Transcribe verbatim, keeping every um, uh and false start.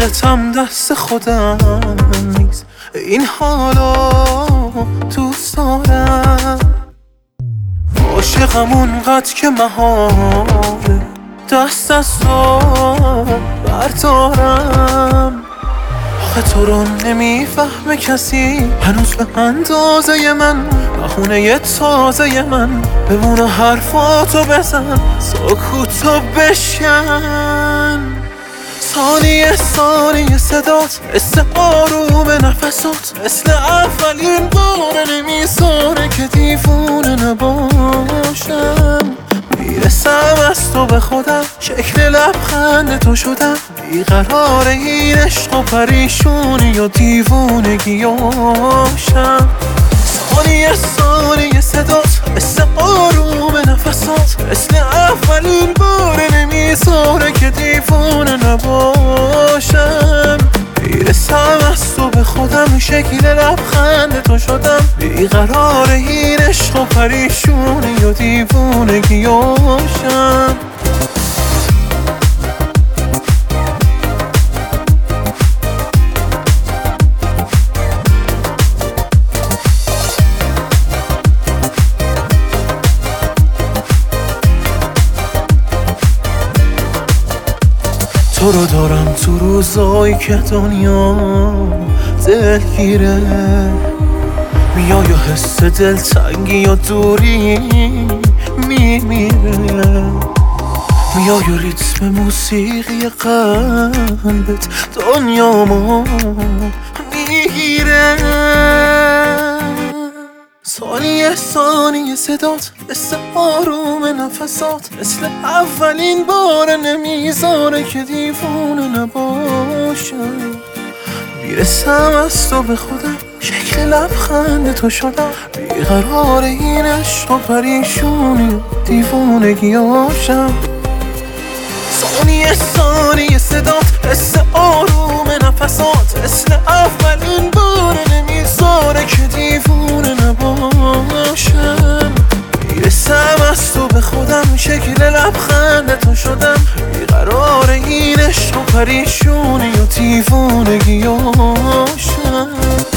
عاشقتم دست خودم نیست، این حالا دوست دارم. عاشقم اونقدر که محاله دست از تو بردارم. آخه تو رو نمیفهمه کسی هنوز به اندازه من، بخونه تازه من بمونه حرفاتو بزن، سکوتو بشکن. ثانیه ثانیه صدات مثل آروم نفسات، مثل اولین بار نمیذاره که دیوونه نباشم. میرسم از تو به خودم، شکل لبخند تو شدم، بیقرار این عشق و پریشونی و دیوونگیاشم. ثانیه ثانیه صدات مثل آروم نفسات، مثل اولین بار نمیذاره که دیوونه نباشم. میرسم از تو به خودم، شکل لبخند تو شدم، بیقرار این عشق و پریشونی و دیوونگیاشم. تو رو دارم تو روزایی که دنیا دلگیره، میای و حس دلتنگی و دوری میمیره، میای و ریتم موسیقی قلبت دنیامو میگیره. ثانیه ثانیه صدات مثل آروم نفسات، مثل اولین بار نمیذاره که دیوونه نباشم. میرسم از تو به خودم، شکل لبخند تو شدم، بیقرار این عشق و پریشونی و دیوونگیاشم. ثانیه ثانیه صدات مثل آروم نفسات، مثل اولین بار نمیذاره که دیوونه نباشم. میرسم از تو به خودم، شکل لبخند تو شدم، بیقرار این عشق و پریشونی و دیوونگیاشم.